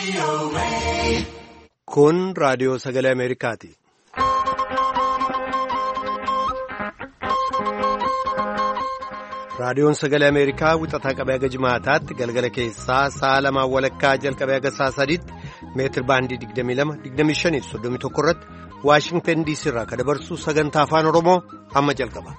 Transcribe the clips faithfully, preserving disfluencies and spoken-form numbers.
Kun raadiyoo sagalee Ameerikaati. Raadiyoon sagalee Ameerikaa wixataa qabee haga jimaataatti galgala keessaa sa'a lamaan walakkaa jalqabee haga sa'a sadiitti meetir baandii digdamii lama digdamii shanii soddomii tokko irratti Waashingtan diisii irraa kan dabarsu sagantaa afaan Oromoo amma jalqaba.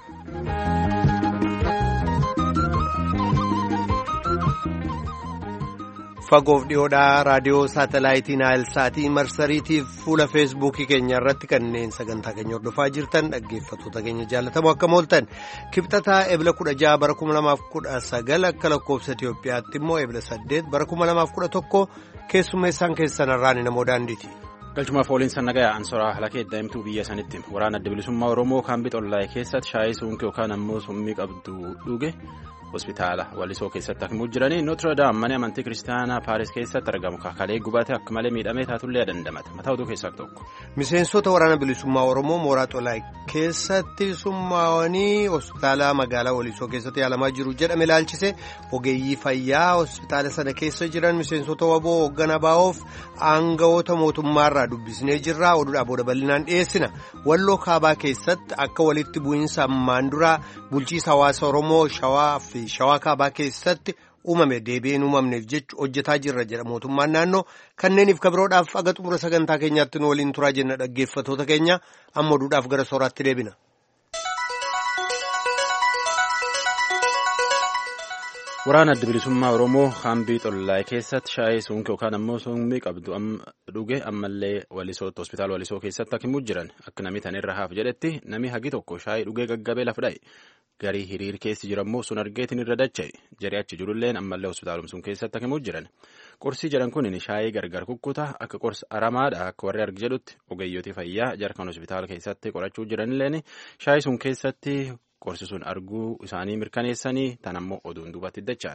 Fagoof dhiyoodhaa raadiyoo saatalaayitii Naayilsaatii marsariitiif fuula feesbuukii keenya irratti kanneen sagantaa keenya hordofaa jirtan dhaggeeffattoota keenya jaallatamoo akka mooltan kibxataa ebla kudha jaha bara kuma lamaaf kudha sagal akka lakkoofsa Itiyoophiyaatti immoo ebla saddeet bara kuma lamaaf kudha tokko keessummeessaan keessan irraan namoo daandiiti. Galchumaaf ooliinsa nagayaa ansoraa halakee daa'imtuu biyya sanitti waraana adda bilisummaa Oromoo kan bixollaa'e keessatti shaayii suunkii yookaan ammoo summii qabdu dhuge. Hospitaala Walisoo keessatti akkuma jiranii Notre Dame mana amantii kiristaanaa Paaris keessatti argamu kaakalee gubate akka malee miidhamee taatullee dandamata mataa oduu keessaa tokko. Miseensota waraana bilisummaa Oromoo mooraa xolaa keessatti summaawanii hospitaala magaalaa Walisoo keessatti yaalamaa jiru jedhame ilaalchise ogeeyyii fayyaa hospitaala sana keessa jiran miseensota waboo hoogganaa baa'oof aangawoota mootummaarraa dubbisnee jirra oduudhaa booda bal'inaan dhiyeessina walloo kaabaa keessatti akka walitti bu'iinsa ammaan duraa bulchiisa hawaasa Oromoo shawaa fi shawaa kaabaa keessatti uumame deebi'een uumamneef jechu hojjetaa jirra jedha mootummaan naannoo kanneeniif kabiroodhaaf aga xumura sagantaa keenyaatti nu waliin turaa jenna dhaggeeffattoota keenya amma oduudhaaf gara sooraatti deebina. Waraana adda bilisummaa Oromoo hambii xollaa'e keessatti shaayii suunkii yookaan ammoo summii qabdu dhuge ammallee Walisootti hospitaala Walisoo keessatti akka himuu jiran akka namni tanirra haaf jedhetti namni hagi tokko shaayii dhugee gaggabee lafa dha'e. Garii hiriir keessi jirammoo sun argeetiin irra dacha'e jaree achi jirulleen ammallee hospitaalum sun keessatti akka himuu jiran qorsii jedhan kun shaayii gargar kukkutaa akka qorsa aramaadha akka warri argi jedhutti ogeeyyotii fayyaa jarkan hospitaala keessatti qorachuu jiranilleen shaayii sun keessatti qorsi sun arguu isaanii mirkaneessanii tan ammoo oduun duubatti dacha'an.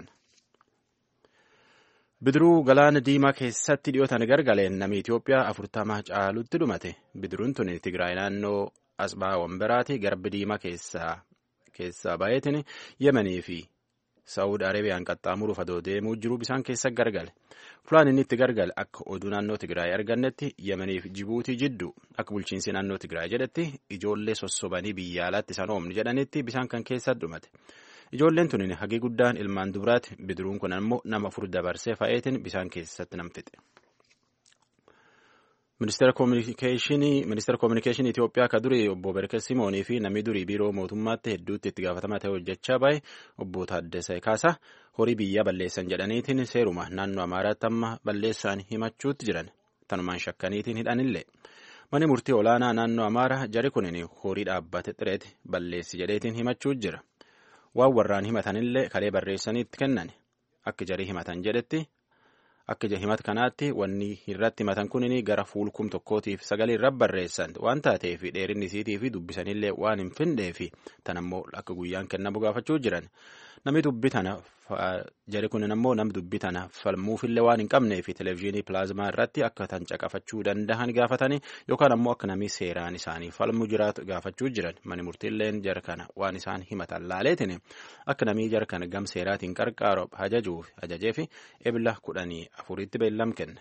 Bidiruu galaana diimaa keessatti dhiyootan gargaleen namni Itoophiyaa afurtama caalutti dhumate bidiruun tun Tigraay naannoo Asbaa Wambiraati garbi diimaa keessaa. Keessaa baay'atiin Yemanii fi Saawud Arabiyaan qaxxaamuruuf adoo deemuu jiru bisaan keessa gargale. Fulaan inni itti gargale akka oduu naannoo Tigraay argannetti Yemanii fi Jibuutii jidduu akka bulchiinsi naannoo Tigraay jedhetti ijoollee sossobanii biyya alaatti isaan oomni jedhanitti bisaan kan keessa dhumate. Ijoolleen tuni hagii guddaan ilmaan dubaraati bidiruun kun ammoo nama afur dabarsee fa'eetiin bisaan keessatti namfixe. Ministeera Kominikeeshinii Itoophiyaa akka durii obbo Berke Simoonii fi namni durii biiroo mootummaatti hedduutti itti gaafatamaa ta'e hojjechaa bahe obbo Taaddasee Kaasaa horii biyyaa balleessan jedhaniitiin seeruma naannoo Amaaraatti amma balleessaan himachuutti jiran tanumaan shakkaniitiin hidhanillee. Manni murtii olaanaa naannoo Amaaraa jari kunin horii dhaabbate xireeti balleessi jedheetiin himachuu jira. Waan warraan himatanillee kalee barreessaniitti kennan akka jarii himatan jedhetti. Akka himata kanaatti wanni irratti himatan kunin gara fuulkum tokkootiif sagalee irra barreessan waan taateef dheerinni isiitii fi dubbisanillee waan hin finneefi tan ammoo akka guyyaan kennamu gaafachuu jiran namni dubbi tana jari kunin ammoo nam dubbi tana falmuufillee waan hin qabneefi televezyiinii pilaazmaa irratti akka tan caqafachuu danda'an gaafatanii yookaan ammoo akka namni seeraan isaanii falmu jiraatu gaafachuu jiran mani murtiilleen jara kana waan isaan himatan laaleetiin akka namni jara kana gam seeraatiin qarqaaru ajajuuf ajajeefi ebla kudhanii afuritti beellam kenne.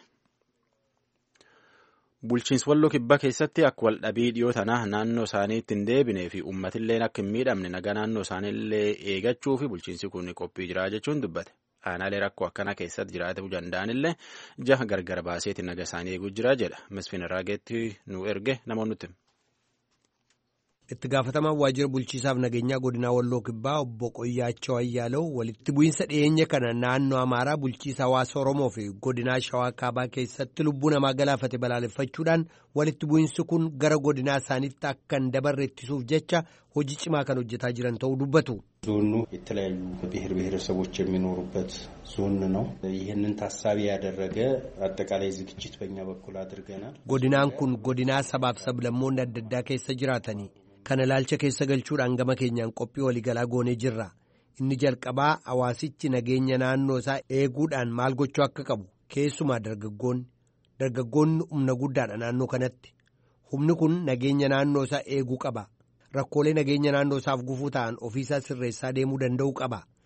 Bulchiinsi walloo kibbaa keessatti akka wal dhabii dhiyoo tanaa naannoo isaaniitti hin deebinee fi uummatillee akka hin miidhamne nagaa naannoo isaaniillee eegachuu fi bulchiinsi kun qophii jira jechuun dubbate. Aanaalee rakkoo akkanaa keessatti jiraachuu danda'anillee jaha gargar baaseetiin nagaa isaanii eeguu jira jedha. Misfin Raageetti nu erge namoonni. Itti gaafatamaan waajjira bulchiisaaf nageenyaa godinaa walloo kibbaa obbo Qoyyaachoo Ayyaalaw walitti bu'iinsa dhiyeenya kana naannoo Amaaraa bulchiisa hawaasa Oromoo fi godinaa Shawaa Kaabaa keessatti lubbuu namaa galaafate balaaleffachuudhaan walitti bu'iinsi kun gara godinaa isaaniitti akka hin dabarre ittisuuf jecha hojii cimaa kan hojjetaa jiran ta'uu dubbatu. ዞኑ የተለያዩ ብሔር ብሔረሰቦች የሚኖሩበት ዞን ነው። ይህንን ታሳቢ ያደረገ አጠቃላይ ዝግጅት በእኛ በኩል አድርገናል። godinaan kun godinaa sabaaf sablammoonni adda addaa keessa jiraatanii kana ilaalcha keessa galchuudhaan gama keenyaan qophii waliigalaa goonee jirra. Inni jalqabaa hawaasichi nageenya naannoo isaa eeguudhaan maal gochuu akka qabu keessumaa dargaggoonni dargaggoonni humna guddaadha naannoo kanatti. Humni kun nageenya naannoo isaa eeguu qaba. Rakkoolee nageenya naannoo isaaf gufuu ta'an ofiisaa sirreessaa deemuu danda'uu qaba.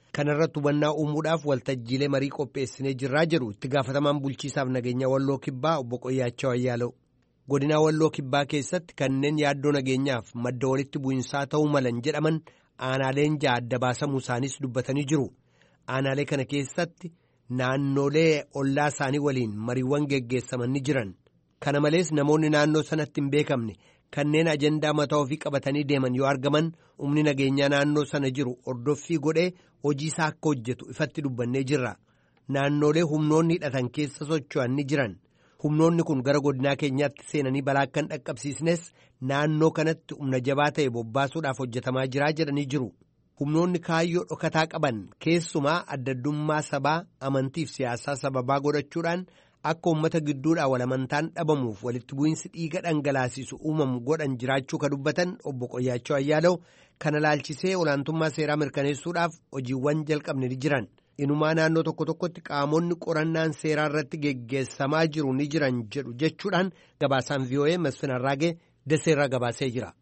Kanarratti hubannaa uumuudhaaf waltajjiilee marii qopheessinee jirraa jedhu itti gaafatamaan bulchiisaaf nageenya Walloo Kibbaa obbo Qoyyaachoo Ayyaalew. Godina Walloo Kibbaa keessatti kanneen yaaddoo nageenyaaf madda walitti bu'insaa ta'uu malan jedhaman aanaaleen ja'a adda baasamuu isaanis dubbatanii jiru. Aanaalee kana keessatti naannolee ollaa isaanii waliin mariiwwan geggeessaman ni jiran. Kana malees namoonni naannoo sanatti hin beekamne kanneen ajandaa mataa ofii qabatanii deeman yoo argaman humni nageenyaa naannoo sana jiru ordoffii godhee hojii isaa akka hojjetu ifatti dubbannee jirra. Naannolee humnoonni hidhatan keessa socho'an ni jiran. Humnoonni kun gara godinaa keenyaatti seenanii balaa akka hin dhaqqabsiisnes naannoo kanatti humna jabaa ta'e bobbaasuudhaaf hojjetamaa jiraa jedhanii jiru. Humnoonni kaayyoo dhokataa qaban keessumaa addaddummaa sabaa amantiif siyaasaa sababaa godhachuudhaan akka uummata gidduudhaa walamantaan dhabamuuf walitti bu'iinsi dhiiga dhangalaasisu uumamu godhan jiraachuu ka dubbatan obbo Qoyyaachoo Ayyaalew kana laalchisee olaantummaa seeraa mirkaneessuudhaaf hojiiwwan jalqabne ni jiran. Inumaa naannoo tokko tokkotti qaamonni qorannaan seeraa irratti geggeessamaa jiru ni jiran jedhu jechuudhaan gabaasaan V O A Masfin Arraagee Daseerraa gabaasee jira.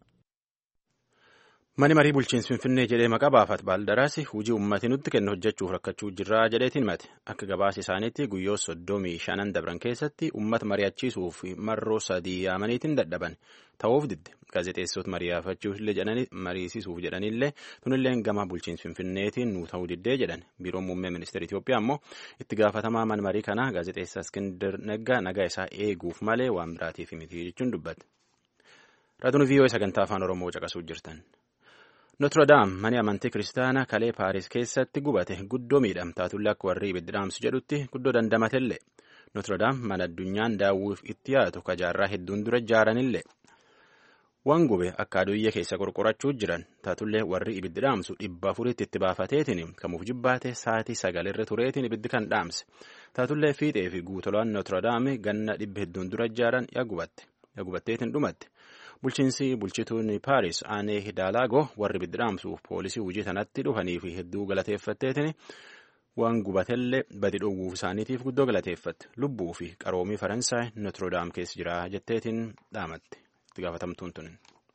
Mani marii bulchiinsi Finfinnee jedhee maqaa baafat baaldaraasi hojii uummatni nutti kennu hojjechuuf rakkachuu jirraa jedheetiin mate akka gabaasa isaaniitti guyyoo soddomii shanan dabran keessatti uummata mari'achiisuuf marroo sadii yaamaniitiin dadhaban ta'uuf didde gaazexeessota mariisiisuuf jedhanillee tunillee gama bulchiinsi Finfinneetiin nu ta'uu diddee jedhan biiroon muummee ministeera Itoophiyaa ammoo itti gaafatamaa man marii kanaa gaazexeessaa Iskindar Neggaa nagaa isaa eeguuf malee waan biraatiif miti jechuun dubbate. Raadiyoo V O A sagantaa afaan Oromoo caqasuu jirtan. Notre Dame mani amantii kiristaanaa kalee Paaris keessatti gubate guddoo miidhamtaatullee akka warri ibiddi dhaamsu jedhutti guddoo dandamatellee. Notre Dame mana addunyaan daawwiif itti yaatu kajaarraa hedduun dura ijaaranillee. Waan gube akka aduyyee keessa qorqorachuu jiran taatullee warri ibiddi dhaamsu dhibba afuritti itti baafateetiin kamuuf jibbaate sa'aatii sagalirra tureetiin ibiddi kan dhaamse. Taatullee fiixee fi guutolaan Notre Dame ganna dhibba hedduun dura ijaaran yaa gubatte. Yaa gubatteetiin dhumatte. Bulchiinsi bulchituun Paaris Aanee Hidaalaago warri ibiddi dhaamsuuf poolisii hojii sanatti dhufanii fi hedduu galateeffatteetiin waan gubatellee badi dhowwuuf isaaniitiif guddoo galateeffatte. Lubbuu fi qaroomii Faransaay Notre Dame keessa jira jetteetiin dhaamatte. Itti gaafatamtuun tunin.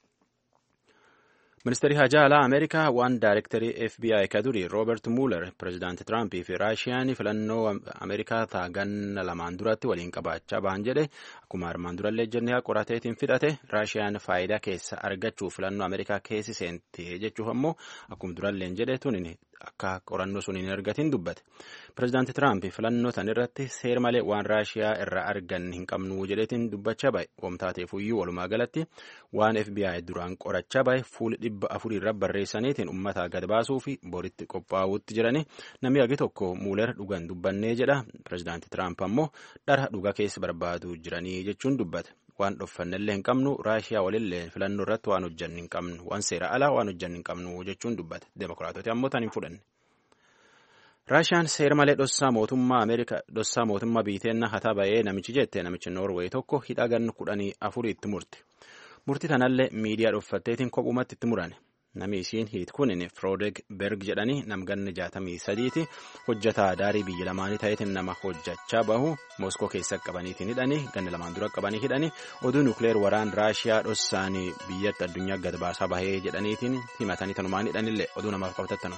Ministeerri Hajaa Alaa Ameerikaa waan daayirektarii F B I ka duri Roobert Mueller pireezidaantii Tiraamp fi Raashiyaan filannoo Ameerikaa ta'a ganna lamaan duratti waliin qabaachaa ba'an jedhe akkuma armaan durallee jennee qorateetiin fidhate Raashiyaan faayidaa keessa argachuuf filannoo Ameerikaa keessi seente jechuuf ammoo akkuma duralleen jedhe tunin akka qorannoo sun hin argatin dubbate. Pireezidaantii Tiraamp filannoo tan irratti seer malee waan Raashiyaa irraa argan hin qabnu jedheetiin dubbachaa ba'e. Wamtaateef iyyuu walumaa galatti waan F B I duraan qorachaa ba'e fuula dhibba afurii irra barreessaniitiin uummata gad baasuu fi boritti qophaa'uutti jirani namni agi tokko Muuler dhugan dubbannee jedha. Pireezidaantii Tiraamp ammoo dhara dhugaa keessa barbaadu jiranii jechuun dubbate. Waan dhofannellee hin qabnu Raashiyaa walillee filannoo irratti waan hojjanne hin qabnu waan seera alaa waan hojjanne hin qabnu jechuun dubbate. Demokiraatota ammoo tan hin fudhanne. Raashiyaan seera malee dhossaa mootummaa Ameerikaa dhossaa mootummaa biiteenna hataa ba'ee namichi jette namichi Noorweey tokko hidhaa ganna kudhanii afurii itti murte. Murtii tanallee miidiyaa dhoffatteetiin kophumatti itti murane. Nami isiin hiit kunin Froodeg Berg jedhanii namganni jaatamii sadiiti hojjataa daarii biyya lamaanii ta'eetiin nama hojjachaa bahu Mooskoo keessa qabaniitiin hidhanii ganna lamaan dura qabanii hidhanii oduu nukleer waraan Raashiyaa dhossaanii biyyatti addunyaa gad baasaa bahee jedhaniitiin himatanii tanumaan hidhanillee oduu namaaf qabatattanu.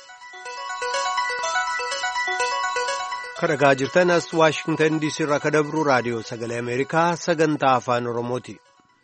Kadhagaa jirtan as Waashingtan D C irraa ka dabru raadiyoo sagalee Ameerikaa sagantaa afaan Oromooti.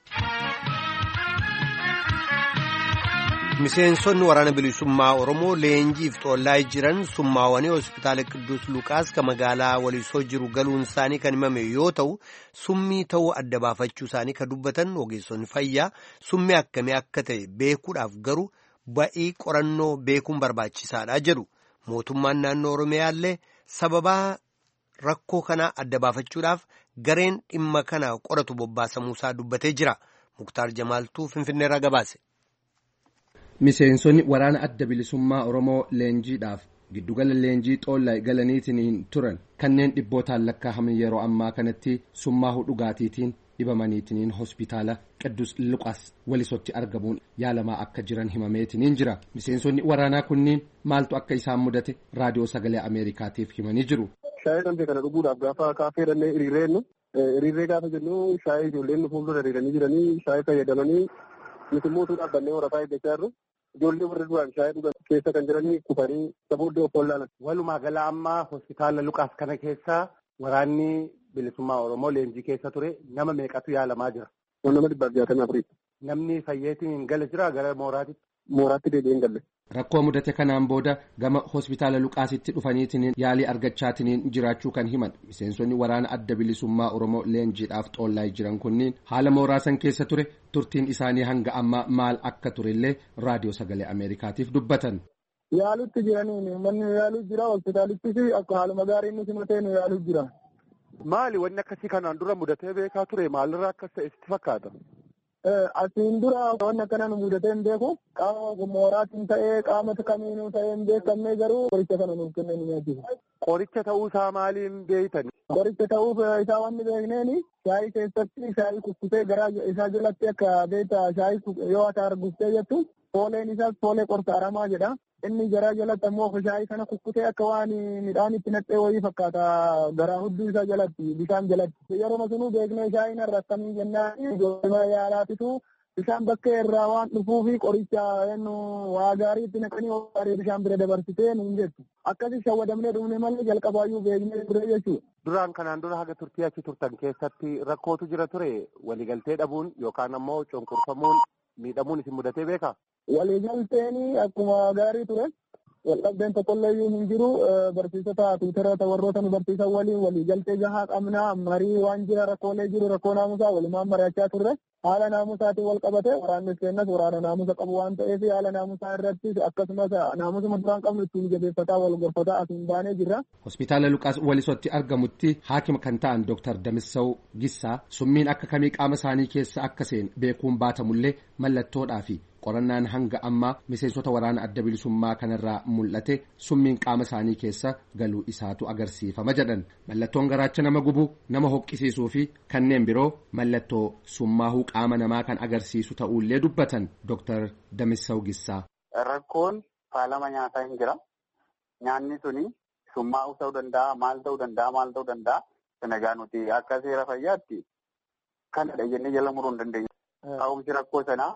Miseensonni waraana bilisummaa Oromoo leenjiif xoollaa jiran summaawanii hospitaala Qidduus Luqaas ka magaalaa Walisoo jiru galuun isaanii kan himame yoo ta'u summii ta'uu adda baafachuu isaanii ka dubbatan ogeessonni fayyaa summii akkamii akka ta'e beekuudhaaf garuu ba'ii qorannoo beekuun barbaachisaadha jedhu. Mootummaan naannoo Oromiyaallee sababaa rakkoo kanaa adda baafachuudhaaf gareen dhimma kana qoratu bobbaasamuusaa dubbatee jira. Muktaar Jamaaltuu Finfinneerraa gabaase. Miseensonni waraana adda bilisummaa Oromoo leenjiidhaaf giddugala leenjii xoollaa galaniitiin turan kanneen dhibbootaan lakkaa'aman yeroo ammaa kanatti summaa'uu dhugaatiitiin dhibamaniitiin hospitaala Qidduus Luqaas Walisootti argamuun yaalamaa akka jiran himameetiin jira. Miseensonni waraanaa kunniin maaltu akka isaan mudate raadiyoo sagalee Ameerikaatiif himanii jiru. Shaayii dambee kana dhuguudhaaf gaafa kaafee dhannee hiriirreennu hiriirree gaafa jennu shaayii ijoolleen fuuldura hiriiranii jiranii shaayii fayyadamanii nuti mootuu dhaabbannee warafaa eeggachaa jirru. ijoollee warri duraan shaayii dhugan keessa kan jiranii kufanii sabooddee of wallaalan. Walumaa gala ammaa hospitaala Luqaas kana keessa waraanni bilisummaa Oromoo leenjii keessa ture nama meeqatu yaalamaa jira? Nama dhibbaaf jaatamii afurii. Namni fayyeetiin gala jira gara mooraatitti? Mooraatti deebi'een galle. Rakkoo mudate kanaan booda gama hospitaala Luqaasitti dhufaniitiin yaalii argachaatiniin jiraachuu kan himan miseensonni waraana adda bilisummaa Oromoo leenjiidhaaf xoollaa jiran kunniin haala mooraa san keessa ture turtiin isaanii hanga ammaa maal akka turellee raadiyoo sagalee Ameerikaatiif dubbatan. Yaalutti jiraniin manni yaaluu jira hospitaalittis akka haaluma gaarii inni simatee nu yaaluu jira. Maali wanni akkasii kanaan dura mudatee beekaa ture maalirraa akkas ta'e sitti fakkaata? Asiin dura wanni akkana nu mudatee hin beeku qaama mooraatiin ta'ee qaama kamiinuu ta'ee hin beekamne garuu qoricha kana nuuf kennee ni nyaachisa. Qoricha ta'uu isaa maaliin beeytani? Qoricha ta'uuf isaa wanni beekneeni shaayii keessatti shaayii kukkutee garaa isaa jalatti akka beektaa shaayii yoo ati arguftee jettu fooleen isaas foolee qorsa aramaa jedha. Inni garaa jalatti ammoo shaayii kana kukkutee akka waan midhaan itti naqxee wayii fakkaata garaa hudduu isaa jalatti bishaan jalatti. Yeroo sunuu beeknee shaayiin irra akkamii jennaan ijoollee yaalaatitu bishaan bakka irraa waan dhufuu fi qoricha waa gaarii itti naqanii gaarii bishaan bira dabarsitee nuun jettu. Akkasii shawwadamnee dhumne malee jalqabaayyuu beeknee ture jechuudha. Duraan kanaan dura haga turtii achi turtan keessatti rakkootu jira ture waliigaltee dhabuun yookaan ammoo cunqurfamuun miidhamuun isin mudatee beekaa? Waliigalteen akkuma gaarii ture waldhabdeen tokkollee hin jiru barsiisota tuutara warroota nu barsiisan waliin waliigaltee gahaa qabnaa marii waan jira rakkoolee jiru rakkoo naamusaa walumaan mari'achaa turre haala naamusaatiin wal qabate waraanni kennas waraana naamusa qabu waan ta'eef haala naamusaa irratti akkasumas naamusuma duraan qabnu ittiin jabeeffataa wal gorfataa asiin baanee jirra. Hospitaala Luqaas Walisotti argamutti haakima kan ta'an Dooktar Damissaw Gissaa summiin akka kamii qaama isaanii keessa akka seen beekuun baatamullee mallattoodhaa fi qorannaan hanga ammaa miseensota waraana adda bilisummaa kanarraa mul'ate summiin qaama isaanii keessa galuu isaatu agarsiifama jedhan mallattoon garaacha nama gubuu nama hoqqisiisuu fi kanneen biroo mallattoo summaahuu qaama namaa kan agarsiisu ta'uullee dubbatan Dooktar Damissaw Gissaa. Rakkoon faalama nyaataa hin jira. Nyaanni suni summaa'uu ta'uu danda'a maal ta'uu danda'a maal ta'uu danda'a sanagaa nuti akka seera fayyaatti kanadha jennee jala muruu hin dandeenye. Ka'umsi rakkoo sanaa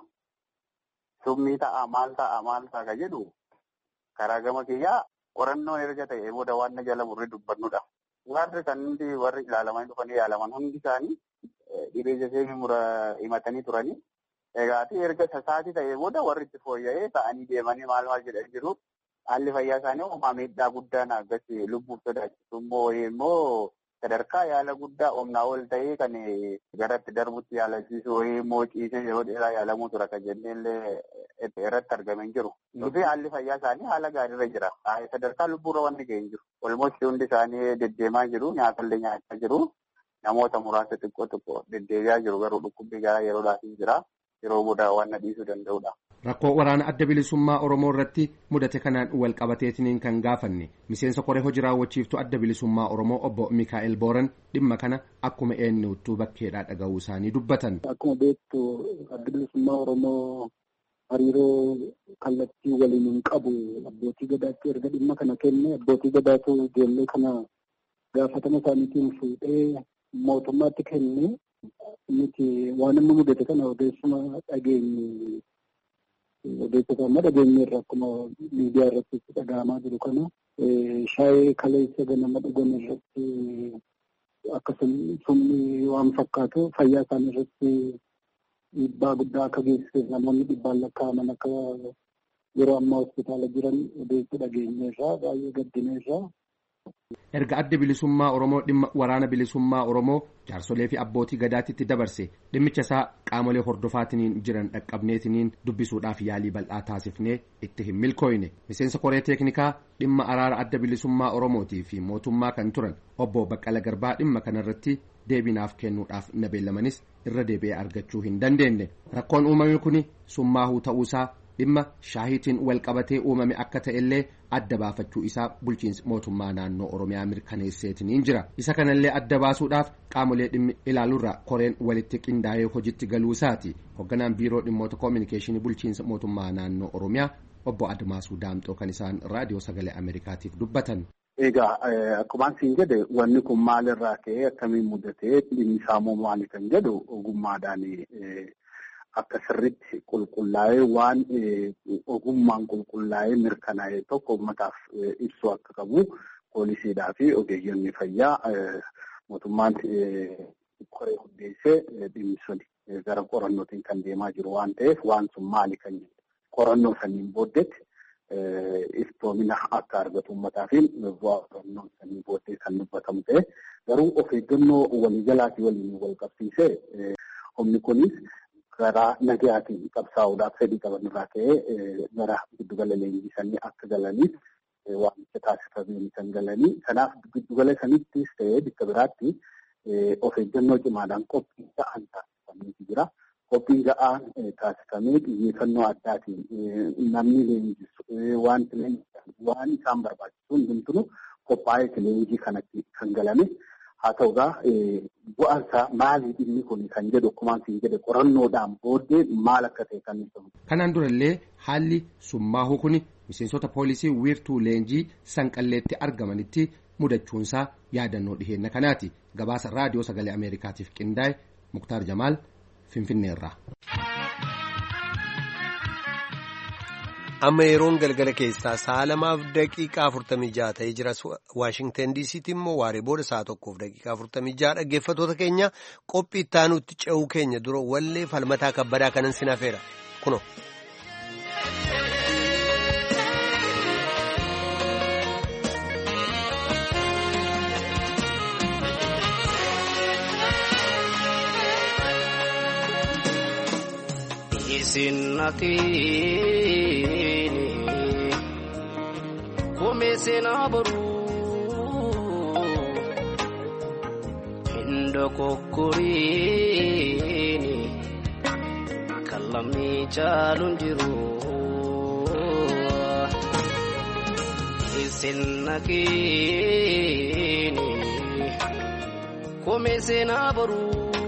summii ta'a maal ta'a maal ta'a ka jedhu karaa gama kiyyaa qorannoo erga ta'e booda waan na jala murree dubbannudha. Warri kan hundi warri ilaalaman dhufanii yaalaman hundi isaanii dhibee jaseemii mura himatanii turanii egaati erga sasaatii ta'e booda warri itti fooyya'ee ta'anii deemanii maal maal jedhan jiru haalli fayyaa isaanii uumaa miidhaa guddaan akkas lubbuuf sodaachisu immoo immoo sadarkaa yaala guddaa humnaa ol ta'ee kan garatti darbutti yaalachiisu wayii immoo ciisee yeroo dheeraa yaalamuu tura kan jenneellee irratti argame hin jiru. Nuti haalli fayyaa isaanii haala gaariirra jira. Sadarkaa lubbuurra wanni ga'e hin jiru. Olmosti hundi isaanii deddeemaa jiru nyaatallee nyaachaa jiru. Namoota muraasa xiqqoo xiqqoo deddeebi'aa jiru garuu dhukkubbii garaa yeroodhaaf hin jira. Yeroo booda waan dhiisuu danda'udha. Rakkoo waraana adda bilisummaa Oromoo irratti mudate kanaan wal qabateetiniin kan gaafanne miseensa koree hojii raawwachiiftuu adda bilisummaa Oromoo obbo Mikaa'el Booran dhimma kana akkuma eenyuuttuu bakkeedhaa dhaga'uu isaanii dubbatan. Akkuma beektu adda bilisummaa Oromoo hariiroo kallattii waliin hin qabu abbootii gadaatti erga dhimma kana kenne abbootii gadaatu ijoollee kana gaafatama isaaniitiin fuudhee mootummaatti kenne nuti waan amma mudate kana odeessuma dhageenye. Odeessota amma dhageenye irra akkuma miidiyaa irratti dhaga'amaa jiru kana shaayii kaleessa ganama dhugan irratti akkasuma sumni waan fakkaatu fayyaa isaanii irratti dhiibbaa guddaa akka geessisu namoonni dhibbaan lakkaa'aman akka yeroo ammaa hospitaala jiran odeessa dhageenye irraa baay'ee gaddine irraa. Erga adda bilisummaa Oromoo dhimma waraana bilisummaa Oromoo jaarsolee fi abbootii gadaatitti dabarse dhimmicha isaa qaamolee hordofaatiniin jiran dhaqqabneetiniin dubbisuudhaaf yaalii bal'aa taasifnee itti hin milkooyne miseensa koree teeknikaa dhimma araara adda bilisummaa Oromootii fi mootummaa kan turan obbo Baqqala Garbaa dhimma kanarratti deebinaaf kennuudhaaf na beellamanis irra deebi'ee argachuu hin dandeenye rakkoon uumame kuni summaahuu ta'uusaa dhimma shaahiitiin wal qabatee uumame akka ta'ellee adda baafachuu isaa bulchiinsi mootummaa naannoo Oromiyaa mirkaneesseetiniin jira isa kanallee adda baasuudhaaf qaamolee dhimmi ilaaluurra koreen walitti qindaa'ee hojiitti galuu isaati hoogganaan biiroo dhimmoota koominikeeshinii bulchiinsa mootummaa naannoo Oromiyaa obbo Admaasuu Daamxoo kan isaan raadiyoo sagalee Ameerikaatiif dubbatan. Egaa akkuma siin jedhe wanni kun maalirraa ka'ee akkamiin mudatee dhimmi isaa maali kan jedhu ogummaadhaan akka sirriitti qulqullaa'ee waan ogummaan qulqullaa'ee mirkanaa'e tokko uummataaf ibsu akka qabu poolisiidhaa fi ogeeyyonni fayyaa mootummaan koree hundeessee dhimmi sun gara qorannootiin kan deemaa jiru waan ta'eef waan sun maali kan qorannoo saniin booddeetti iftoomina akka argatu uummataa fi bu'aa qorannoo sanii booddee kan dubbatamu ta'e garuu of eeggannoo waliigalaatii waliin wal qabsiisee humni kunis gara nagayaatiin qabsaa'uudhaaf fedhii qaban irraa ka'ee gara giddugala leenjii sanii akka galaniif waamicha taasifameen kan galanii kanaaf giddugala sanittis ta'ee bakka biraatti of eeggannoo cimaadhaan qophii ga'aan taasifameetu jira. Qophiin ga'aan taasifamee xiyyeeffannoo addaatiin namni leenjisu wanti waan isaan barbaachisu hundumtuu qophaa'ee leenjii kanatti kan galame haa ta'ugaa bu'aansaa maalii dhimmi kun kan jedhu akkumaan siin jedhe qorannoodhaan booddee maal akka ta'e kan ibsamu. Kanaan durallee haalli summaahuu kun miseensota poolisii wiirtuu leenjii sanqalleetti argamanitti mudachuunsaa yaadannoo dhiheenna kanaati. Gabaasa raadiyoo sagalee Ameerikaatiif qindaa'e Muktaar Jamaal Finfinneerraa. Amma yeroon galgala keessaa sa'a lamaaf daqiiqaa afurtamii jaha ta'ee jira. Waashingtan diisiitti immoo waaree booda sa'a tokkoof daqiiqaa afurtamii jaha dhaggeeffattoota keenya qophii itti aanutti ce'uu keenya dura wallee falmataa kabbadaa kanan sin hafeera kuno. Sinnatini come senabaru indo kokkorini kallami chalundiru sinnatini come senabaru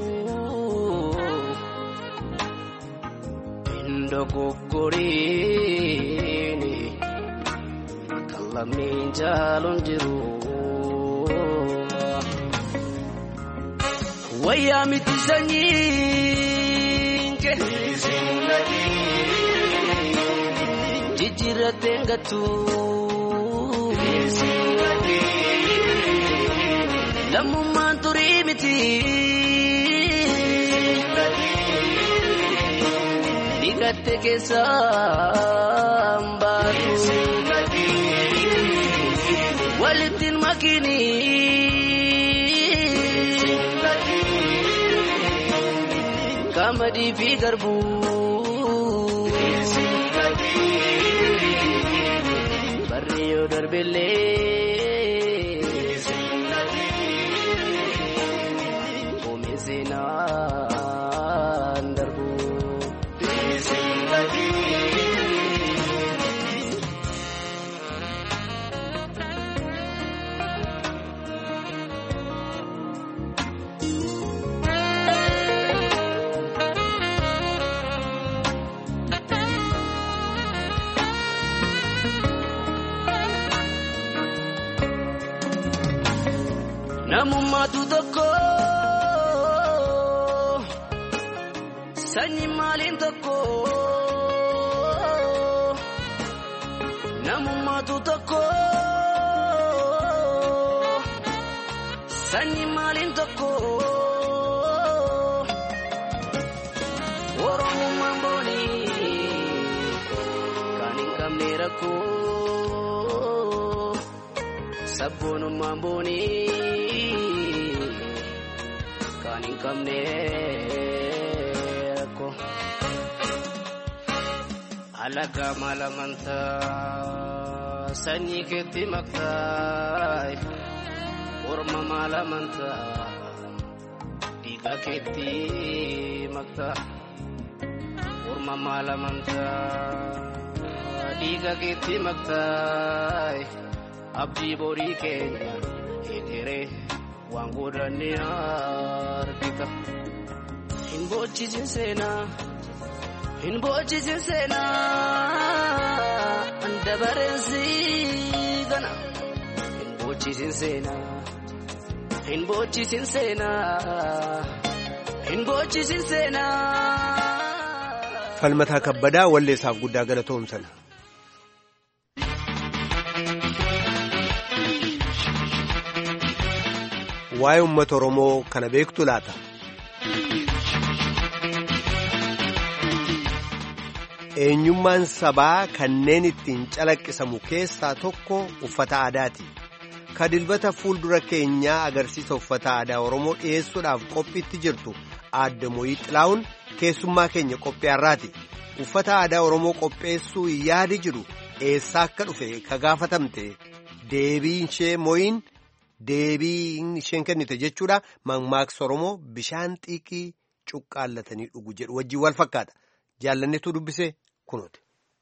Kokkorini kallamni jaalon jiru wayyaa miti sanyiin kee jijjiirratee ngatu lammummaan turii miti. Gatte ke sambatu walitin makini kamadi fi garbu barriyo darbele omezena Namumatu tokko sanyi maalin tokko namumatu tokko sanyi maalin tokko oromummaan booni kan hin qabne rakkoo sabboonummaan booni. Kanin kamne ko alaga malamanta sanyi ketti maktai orma malamanta diga ketti makta orma malamanta diga ketti maktai abdi bori kenya etere Wangurani argita Hinbochi jinsena Hinbochi jinsena Andabarensi gana Hinbochi jinsena Hinbochi jinsena Hinbochi jinsena Falmataa Kabbadaa walleessaaf guddaa galatoomsana. Waa'ee uummata Oromoo kana beektu laata? Eenyummaan sabaa kanneen ittiin calaqqisamu keessaa tokko uffata aadaati. Ka dilbata fuuldura keenyaa agarsiisa uffata aadaa Oromoo dhiyeessuudhaaf qophiitti jirtu Aadde Mooyii Xilaa'uun keessummaa keenya qophii har'aati. Uffata aadaa Oromoo qopheessuu yaadi jiru eessaa akka dhufe ka gaafatamte deebiin ishee Mooyiin deebiin isheen kennite jechuudha. Mammaaksa Oromoo bishaan xiiqii cuqqaallatanii dhugu jedhu wajjin wal fakkaata. Jaallanneetu dubbise kunuuti.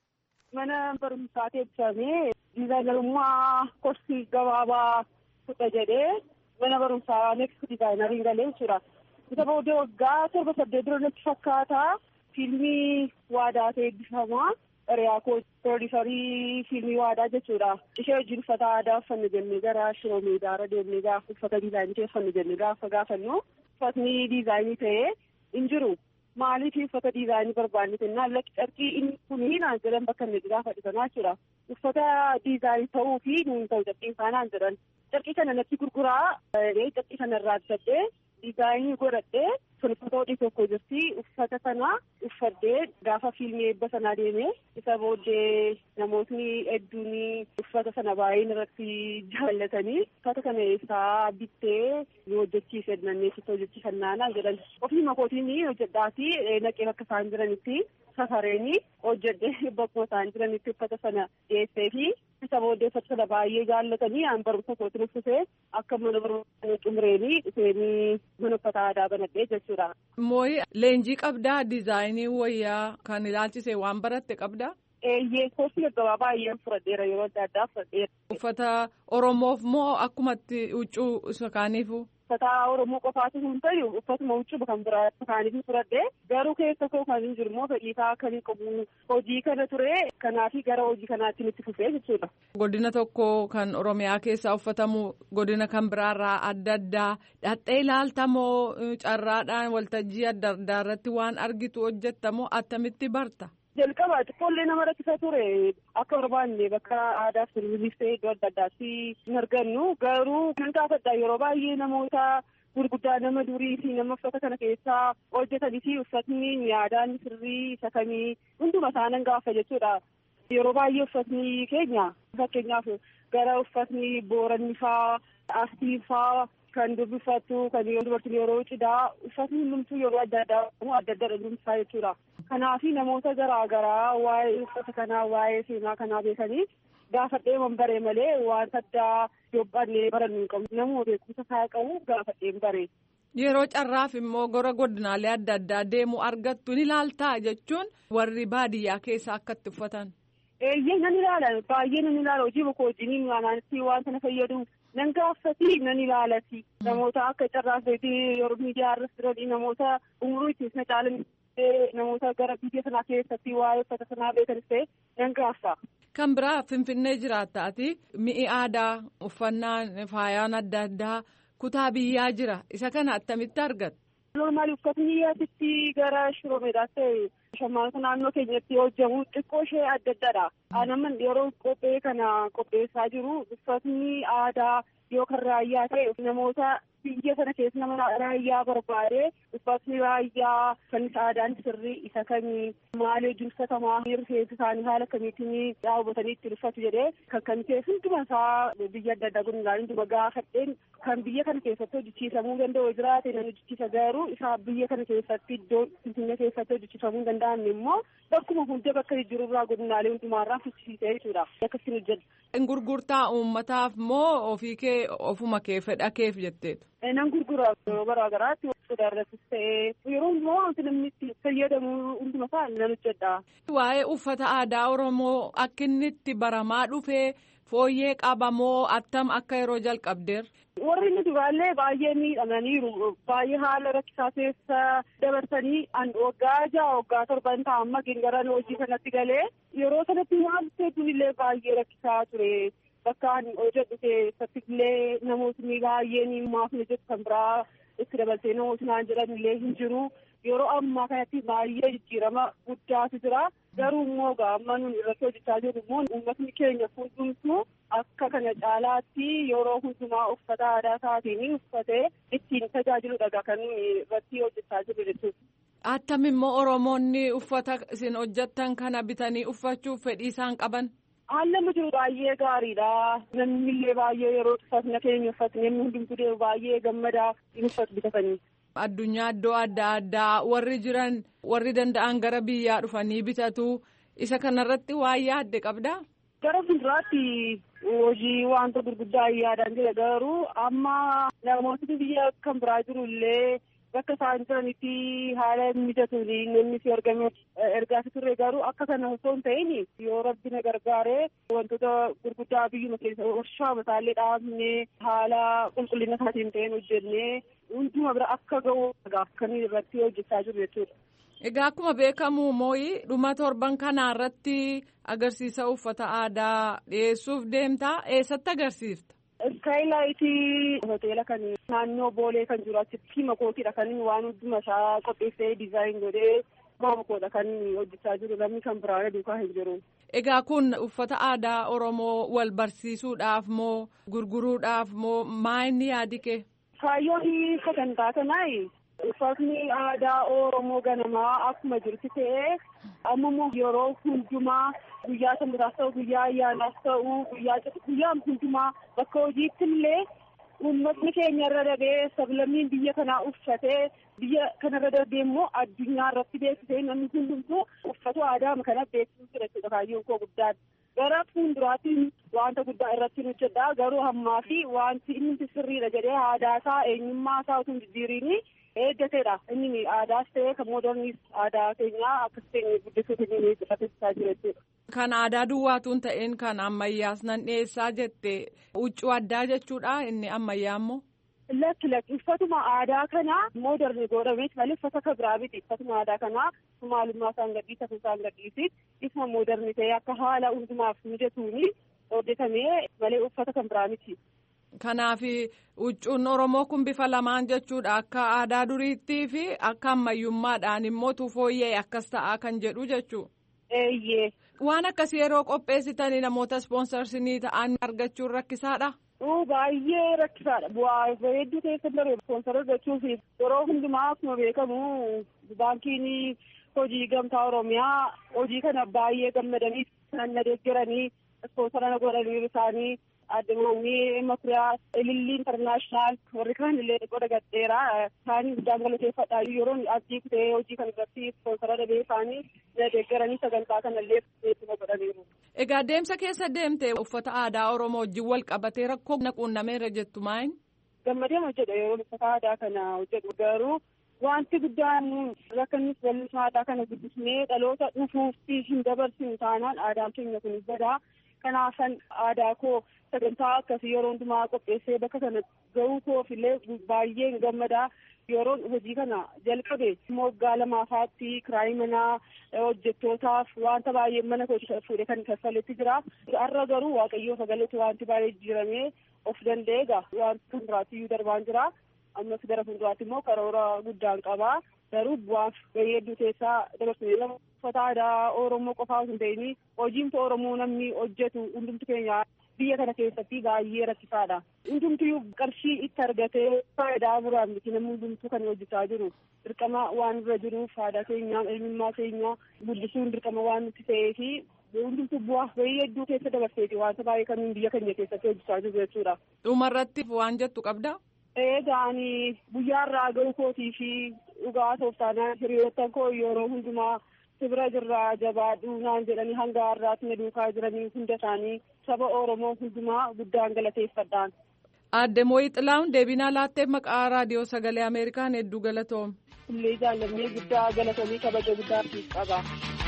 Mana barumsaatti ibsamee diizaayinerummaa korsii gabaabaa fudha jedhee mana barumsaa neeksii diizaayinariin galee jira. Isa booddee waggaa torba saddeet dura natti fakkaata fiilmii waadaa ta'e eebbifamaa Riyaakoo pirooduusarii fiilmii waadaa jechuudha. Ishee wajjin uffata aadaa uffanne jennee gara shiroo meedaara deemnee gaafa uffata diizaayinii uffanne jennee gaafa gaafannu uffatni diizaayinii ta'ee hin jiru. Maaliif uffata diizaayinii barbaanne jennaan lakki carqii inni kunii naan jedhan bakka inni gaafa dhisanaa jira. Uffata diizaayinii ta'uu fi nuun ta'u carqii isaanaan jedhan. Carqii kana natti gurguraa carqii kana irraa bitadhee diizaayinii godhadhee sun uffata hodhii tokko jirti. Uffata sana uffadhee gaafa fiilmii eebba sanaa deemee isa booddee namootni hedduun uffata sana baay'een irratti jaallatanii uffata kana eessaa bittee nu hojjechiise nanneessitti hojjechiifannaanaa jedhan. Ofii makootiin hojjedhaati naqee bakka isaan jiranitti safareeni hojjedhee bakkuma isaan jiranitti uffata sana dhiyeessee fi isa booddee uffata sana baay'ee jaallatanii aan barumsa kootiin uffisee akka mana barumsa xumureenii dhufeenii mana uffata aadaa banadhee jechuudha. Mooyii leenjii qabdaa diizaayinii wayyaa kan ilaalchise waan baratte qabdaa? Eeyyee koosii gaggabaa baay'een fudhadheera yeroo adda addaa fudhadheera. Uffata Oromoof moo akkumatti huccuu isa kaaniifu? Uffata Oromoo qofaatu hin ta'u uffatuma huccuu kan biraa kaaniif fudhadhee garuu keessa koo kan hin jiru immoo fedhiisaa kan hin qabu hojii kana ture kanaafi gara hojii kanaatti nutti fufee jechuudha. Godina tokko kan Oromiyaa keessaa uffatamu godina kan biraarraa adda addaa dhattee ilaaltamoo carraadhaan waltajjii adda addaa irratti waan argitu hojjettamoo attamitti barta? Jalqaba xiqqoollee nama rakkisa ture akka barbaanne bakka aadaa fi turizimii iddoo adda addaatti hin argannu garuu kan gaafadha yeroo baay'ee namoota gurguddaa nama durii fi nama uffata kana keessaa hojjetanii fi uffatni aadaan sirrii isa kamii hunduma isaanan gaafa jechuudha. Yeroo baay'ee uffatni keenya fakkeenyaaf gara uffatni booranni faa astii faa kan dubbifattu kan dubartiin yeroo cidhaa uffatni hundumtuu yeroo adda addaa adda adda dhumsaa jechuudha. Kanaafi namoota garaa garaa waa'ee uffata kanaa waa'ee seenaa kanaa beekanii gaafadhee man baree malee waan addaa yoobbannee barannu hin qabu. Namuu beekumsa isaa qabu gaafadheen baree. Yeroo carraaf immoo gara godinaalee adda addaa deemu argattu ni ilaaltaa jechuun warri baadiyyaa keessa akkatti uffatan. Eeyyee nan ilaala baay'ee nan ilaala hojii bakka hojiin maanaatti waan kana fayyadu. Nan gaafati nan ilaalati namoota akka carraaf yeroo miidiyaa irratti jiran namoota umurii ittiin caalan namoota gara biyya sanaa keessatti waa'ee uffata sanaa beekanis ta'e nan gaafa. Kan biraa Finfinnee jiraattaati mi'i aadaa uffannaan faayaan adda addaa kutaa biyyaa jira isa kana attamitti argatu? Normaali uffatni asitti gara shiroo meedaas ta'e shamarrata naannoo keenyatti hojjamu xiqqoo ishee adda addaadha. Anaman yeroo qophee kana qopheessaa jiru uffatni aadaa yoo kan raayyaa ta'e namoota biyya sana keessa nama raayyaa barbaade uffatni raayyaa kan aadaan sirrii isa kamii maal hojjumsatamaa rifeensa isaanii haala kamiitiin daawwatanii ittiin uffatu jedhee kan kan keessa hunduma isaa biyya adda addaa guddinaan hunduma gaafadheen kan biyya kana keessatti hojjechiisamuu danda'u jiraate nan hojjechiisa garuu isa biyya kana keessatti iddoo Finfinnee keessatti hojjechiisamuu danda'an immoo bakkuma hunda bakka jirurraa guddinaalee hundumaarraa fichisiisee jechuudha akkasiin hojjedha. Gurgurtaa uummataaf moo ofii kee ofuma kee fedha keef jetteetu? Nan gurgura yeroo garaa garaatti sodaa irrattis ta'ee yeroo immoo wanti namni itti fayyadamu hunduma isaa nan hojjedha. Waa'ee uffata aadaa Oromoo akka inni itti baramaa dhufee fooyyee qabamoo attam akka yeroo jalqabdeer? Warri inni duraallee baay'ee miidhamaniiru baay'ee haala rakkisaa keessa dabarsanii waggaa ja'a waggaa torban ta'a amma gara hojii kanatti galee yeroo sanatti maaltu hedduun illee baay'ee rakkisaa ture. Bakka hojjetu keessatti illee namootni baay'een maaf hojjetu kan biraa itti dabaltee namootni naan jedhan illee hin jiru. yeroo ammaa kanatti baay'ee jijjiirama guddaatu jira. Garuu immoo amma nuti irratti hojjechaa jirru immoo uummatni keenya hundumtuu akka kana caalaatti yeroo hundumaa uffata aadaa isaatiin uffatee ittiin tajaajiludha kan nuti irratti hojjechaa jirru jechuudha. Attam immoo Oromoonni uffata isin hojjettan kana bitanii uffachuuf fedhii isaan qaban? Haalli jiru baay'ee gaariidha. Namni illee baay'ee yeroo uffata keenya uffatanii namni hundumtuu baay'ee gammadaa uffatu bitatanii. Addunyaa iddoo adda addaa warri jiran warri danda'an gara biyyaa dhufanii bitatu isa kanarratti waan yaadde qabdaa? Gara fuulduraatti hojii wanta gurguddaa yaadaan jira garuu amma namoonni biyya kan biraa jiru illee bakka isaan jiranitti haala mijatuun namni si argamu ergaa turre garuu akka kana osoo hin ta'in yoo rabbi na gargaaree wantoota gurguddaa biyyuma keessa warshaa mataallee dhaabnee haala qulqullina isaatiin ta'een hojjennee hunduma bira akka ga'u kan irratti hojjechaa jiru jechuudha. Egaa akkuma beekamu mooyi dhuma torban kanaa irratti agarsiisa uffata aadaa dhiyeessuuf deemtaa eessatti agarsiifta? Iskaaylaayitii hoteela kan naannoo Boolee kan jiru achitti makootiidha kan waan hunduma isaa qopheessee dizaayin godhee makoodha kan hojjechaa jiru namni kan biraa duukaa hin jiru. Egaa kun uffata aadaa Oromoo wal barsiisuudhaaf moo gurguruudhaaf moo maayinni yaadi kee? Kaayyoon sagantaa kanaa uffatni aadaa Oromoo ganamaa akkuma jirti ta'ee amma yeroo hundumaa guyyaa sanbataas ta'u guyyaa ayyaanaas ta'u guyyaa guyyaa hundumaa bakka hojiitti illee uummatni keenya irra darbee sablammiin biyya kanaa uffatee biyya kanarra darbee immoo addunyaa irratti beeksisee namni hundumtuu uffata aadaa kana beeksisuu jechuudha kaayyoon koo guddaan. Gara fuulduraatti wanta guddaa irratti hojjedha garuu ammaa fi wanti inni sirriidha jedhee aadaa isaa eenyummaa isaa osoo hin jijjiiriin eeggateedha. Inni aadaas ta'ee kan mooderniis aadaa keenyaa akkas ta'e guddisuutu inni taasisaa jira jechuudha. Kan aadaa duwwaatuun ta'een kan ammayyaas nan dhiyeessaa jette huccuu addaa jechuudha inni ammayyaa immoo. Lakki lakki uffatuma aadaa kanaa mooderni godhameet malee uffata kan biraa miti uffatuma aadaa kanaa maalummaa isaan gadhiisa isaan gadhiisi isuma mooderni ta'ee akka haala hundumaaf mijatuuni hojjetamee malee uffata kan biraa miti. Kanaaf huccuun Oromoo kun bifa lamaan jechuudha akka aadaa duriitti fi akka ammayyummaadhaan immoo fooyya'e akkas ta'aa kan jedhu jechuudha. Eeyyee. Waan akkasii yeroo qopheessitanii namoota ispoonsarsii ta'an argachuun rakkisaadha. Baay'ee rakkisaadha. Bu'aa hedduu keessa darbe ispoonsara argachuuf yeroo hundumaa akkuma beekamu baankiin hojii gamtaa Oromiyaa hojii kana baay'ee gammadanii kan na deeggaranii ispoonsara na godhanii isaanii. Addunyaa Makuriyaa Ilillii Intarnaashinaal warri kaan illee qoda gadheeraa isaanii guddaan galateeffadha yeroo abdii kutee hojii kan irratti ispoonsara dhabee isaanii deeggaranii sagantaa kana illee beeksisa godhaniiru. Egaa deemsa keessa deemtee uffata aadaa Oromoo wajjin wal qabatee rakkoo quunnameera jettu maayin? Gammadee hojjedha yeroo uffata aadaa kana hojjedhu garuu wanti guddaan rakkannis bal'isuu aadaa kana guddisnee dhaloota dhufuuf hin dabarsinu taanaan aadaan keenya kun badaa. Kanaafan aadaa koo sagantaa akkasii yeroo hundumaa qopheessee bakka kana ga'uu koof illee baay'ee gammadaa yeroo hojii kana jalqabe moggaa lamaafaatti kiraayii manaa hojjettootaaf wanta baay'ee mana koo fuudhee kan kaffaletti jira. Har'a garuu waaqayyoo sagaletti wanti baay'ee jijjiiramee of danda'ee egaa wanti fuulduraatti iyyuu darbaan jira. Ammas gara fuulduraatti immoo karoora guddaan qabaa. Garuu bu'aaf gahee hedduu keessaa dabarsine uffata aadaa Oromoo qofaa hin ta'in hojiin Oromoo namni hojjetu hundumtu keenya biyya kana keessatti baay'ee rakkisaadha. Hundumtuu qarshii itti argatee faayidaa biraan miti namni hundumtuu kan hojjechaa jiru. Dirqama waan irra jiruuf aadaa keenya eenyummaa keenya guddisuun dirqama waan nuti ta'ee fi hundumtuu bu'aaf gahee hedduu keessa dabarseeti wanta baay'ee kan biyya keenya keessatti hojjechaa jiru jechuudha. Dhumarratti waan jettu qabdaa? Eegaan guyyaa irraa ga'uu kootii fi dhugaa tooftaanaa hiriyoottan koo yeroo hundumaa sibira jirraa jabaadhu naan jedhanii hanga har'aatti na duukaa jiranii hunda isaanii saba Oromoo hundumaa guddaan galateeffadhaan. Aadde Mooyii Xilaahun deebinaa laatteef maqaa raadiyoo sagalee Ameerikaan hedduu galatoom. Illee jaallannee guddaa galatoomii kabaja guddaa qaba.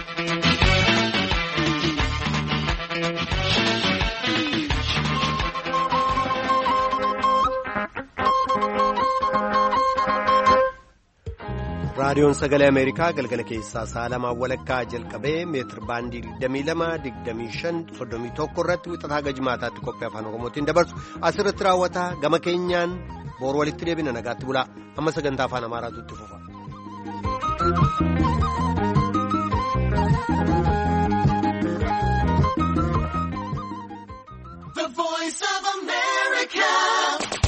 raadiyoon sagalee ameerikaa galgala keessaa sa'a lamaa walakkaa jalqabee meetir baandii digdamii lama digdamii shan soddomii tokko irratti wixataa hanga jimaataatti qophii afaan oromootiin dabarsu asirratti raawwata gama keenyaan boru walitti deebina nagaatti bulaa amma sagantaa afaan amaaraatu itti fufa. The Voice of America.